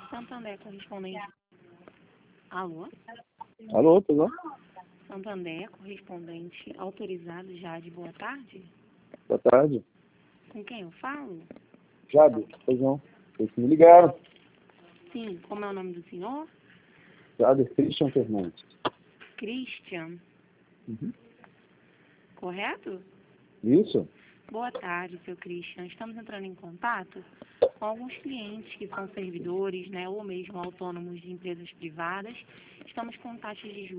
Santander, correspondente. Alô? Alô, tudo bom? Santander, correspondente autorizado Jade, boa tarde. Boa tarde. Com quem eu falo? Jade, pois não. Vocês me ligaram. Sim, como é o nome do senhor? Jade Christian Fernandes. Christian, Uhum. correto? Isso? Boa tarde, seu Christian. Estamos entrando em contato com alguns clientes que são servidores, né, ou mesmo autônomos de empresas privadas. Estamos com taxas de juros